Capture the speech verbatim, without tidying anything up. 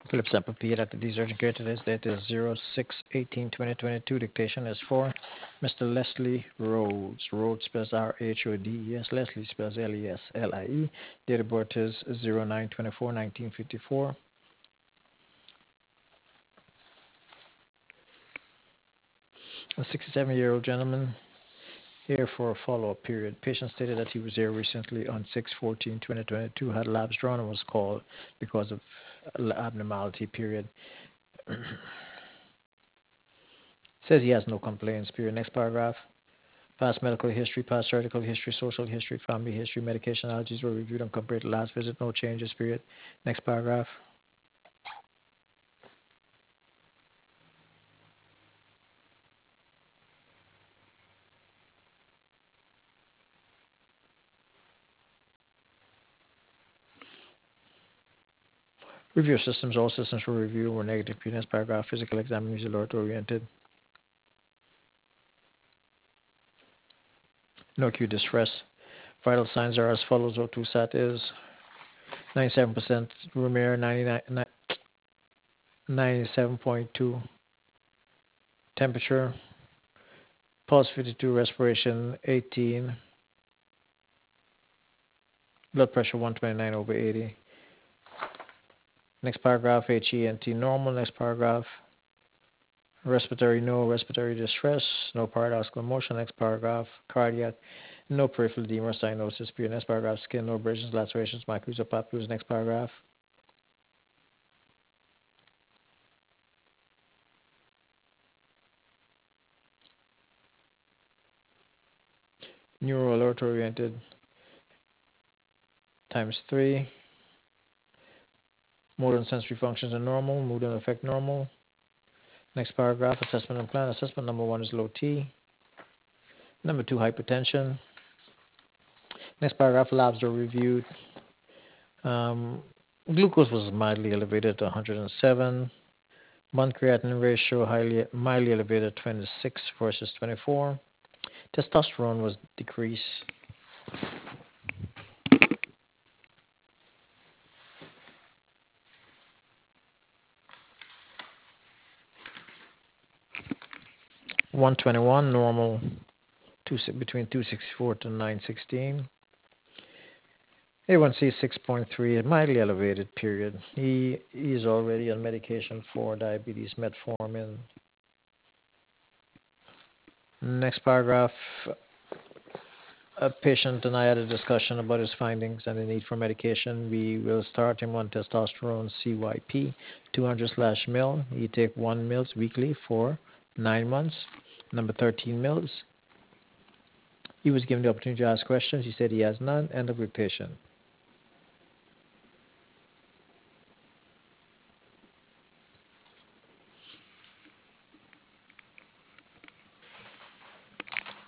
Philip Sample P. At the Desertion Care today's date is zero six eighteen twenty twenty-two. Dictation is for Mister Leslie Rhodes. Rhodes spells R H O D E S. Leslie spells L E S L I E. Date of birth is zero nine twenty-four nineteen fifty-four. A sixty-seven-year-old gentleman here for a follow-up period. Patient stated that he was here recently on six fourteen twenty twenty-two, had labs drawn and was called because of abnormality period. Says he has no complaints period. Next paragraph. Past medical history, past surgical history, social history, family history, medication allergies were reviewed and compared to last visit. No changes period. Next paragraph. Review systems. All systems were reviewed were negative period. Next paragraph. Physical exam is alert oriented. No acute distress. Vital signs are as follows. O two sat is ninety-seven percent room air, ninety-seven point two temperature, pulse fifty-two, respiration eighteen, blood pressure one twenty-nine over eighty. Next paragraph, H E N T normal. Next paragraph, respiratory no, respiratory distress, no paradoxical motion. Next paragraph, cardiac, no peripheral edema or cyanosis. Next paragraph, skin, no abrasions, lacerations, micros or papules. Next paragraph. Neuro alert oriented times three. Motor and sensory functions are normal. Mood and affect normal. Next paragraph, assessment and plan. Assessment number one is low T. Number two, hypertension. Next paragraph, labs are reviewed. Um, glucose was mildly elevated to one hundred seven. Month creatinine ratio highly mildly elevated, twenty-six versus twenty-four. Testosterone was decreased. one twenty-one normal, two, between two sixty-four to nine sixteen. A one C six point three, mildly elevated, period. He is already on medication for diabetes, metformin. Next paragraph, a patient and I had a discussion about his findings and the need for medication. We will start him on testosterone C Y P, two hundred slash mil. He take one mils weekly for nine months. Number thirteen mils. He was given the opportunity to ask questions. He said he has none. End of dictation.